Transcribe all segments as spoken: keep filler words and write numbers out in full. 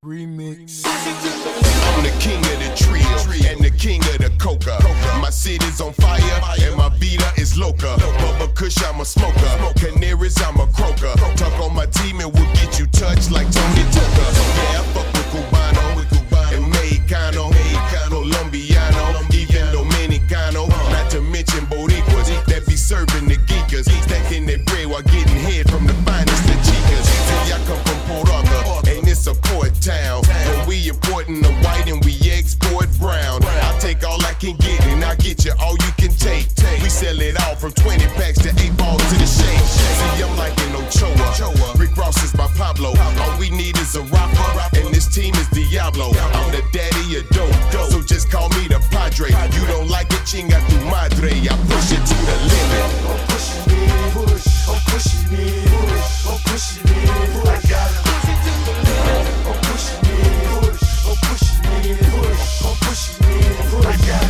Remix. I'm the king of the trio and the king of the coca. My city's on fire and my beater is loca. Bubba Kush, I'm a smoker. Canaries, I'm a croaker. Talk on my team and we'll get you touched like Tony Toka. Yeah, I fuck with Cubano and Mexicano, Colombiano, even Dominicano. Not to mention Boricuas that be serving the geekers, stacking their bread while getting head from the finest of chicas. See, I come from Port Arthur and it's a port town. But we importing the white and we export brown. I'll take all I can get and I'll get you all you can take. We sell it all from twenty packs to eight balls to the shake. See, I'm like an Ochoa. Rick Ross is my Pablo. All we need is a rapper and this team is Diablo. I'm the daddy of dope, so just call me the Padre. You don't like it, chinga tu madre. I push it to the limit. I'm pushing it, push. I'm pushing it, push. I'm pushing it, I got it. I'm pushing it, push. I'm pushing it, push. I'm pushing it, I got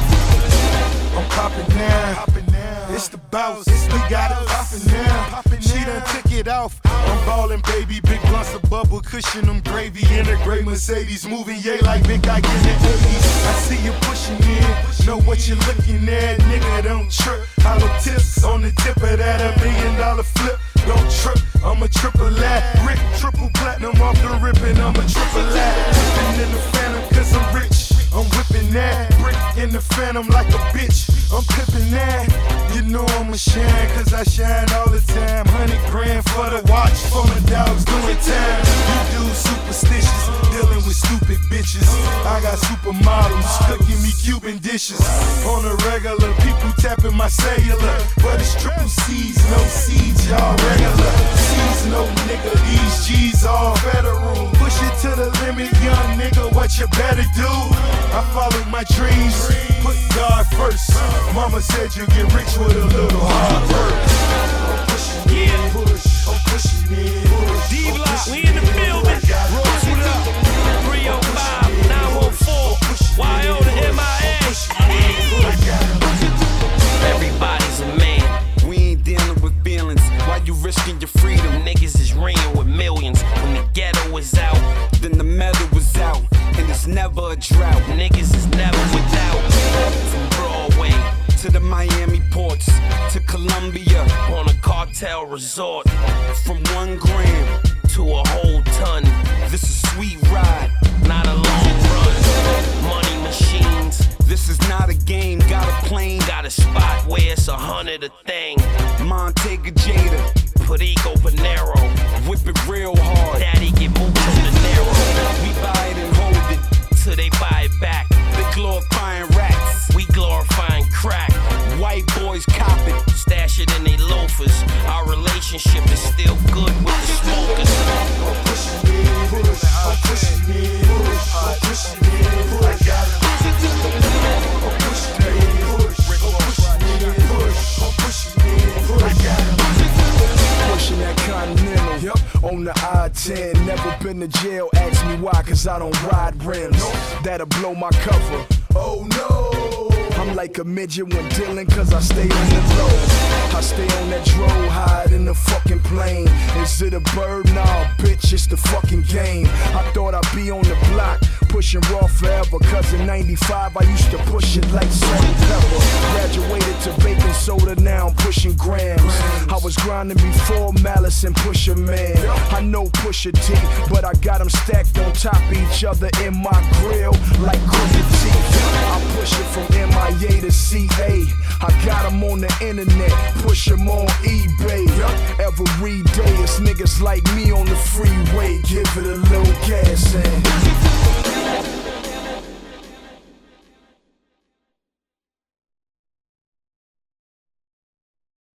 it. I'm popping now. It's the bounce. We got it popping now. She done took it off. I'm ballin', baby. Big blunts of bubble cushion, them gravy in a gray Mercedes. Moving yay like Vic I in the eighties. I see you pushing in. Know what you're looking at, nigga. Don't trip. Hollow tips on the tip of that a million dollar flip. Don't trip. I'm a triple lat. Rick triple platinum off the rip and I'm a triple lat. Whipping in the phantom cause I'm rich. I'm whipping that. Brick in the phantom like a bitch. I'm pippin' that. You know I'm a shine cause I shine all the time. Hundred grand for the watch for my dogs doing time. You do superstitious, dealing with stupid bitches. I got supermodels cooking me Cuban dishes. On the regular, people tapping my cellular. But it's triple C's, no C's, y'all regular. C's no nigga, these G's all federal. Push it to the limit, young nigga, what you better do? I followed my dreams, put God first. Mama said you get rich with a little hard work. I'm pushing it, yeah. Push. I'm pushing it, push. D-Block, we in the building. Rose, what up? three oh five, nine one four, Y O to M I A. Everybody's a man. We ain't dealing with feelings. Why you risking your freedom? Niggas is ringing with millions. When the ghetto is out, then the metal was out. And it's never a drought. Niggas is never without. From Broadway to the Miami ports to Colombia on a cartel resort. From one gram to a whole ton. This is sweet ride, not a long run. Money machines. This is not a game. Got a plane, got a spot where it's a hundred a thing. Montega Jada, Perico Panero. Whip it real hard. Daddy get moved from the narrow. We buy it and hold it till they buy it back. They glorifying rats, we glorifying crack. White boys cop it, stash it in they loafers. Our relationship is still good with the smokers. I'm pushing it, push. I'm pushing it, push. I'm pushing it, I got it. I'm pushing it, push. I'm pushing it, push. I'm pushing it, I got it. Pushing that Continental, yep, on the I ten. Never been to jail, ask me why, cause I don't ride rims. That'll blow my cover. Oh no! I'm like a midget when dealing, cause I stay on the low. I stay on that dro, hide in the fucking plane. Is it a bird? Nah, bitch, it's the fucking game. I thought I'd be on the block, pushing raw forever. Cause in ninety-five, I used to push it like salt and pepper. Graduated to baking soda, now I'm pushing grams. I was grinding before Malice and Pusha Man. I know Pusha T, but I got them stacked on top of each other in my grill like crooked teeth. I push it from M I A to C A. I got them on the internet, push them on eBay. Every day it's niggas like me on the freeway. Give it a little gas and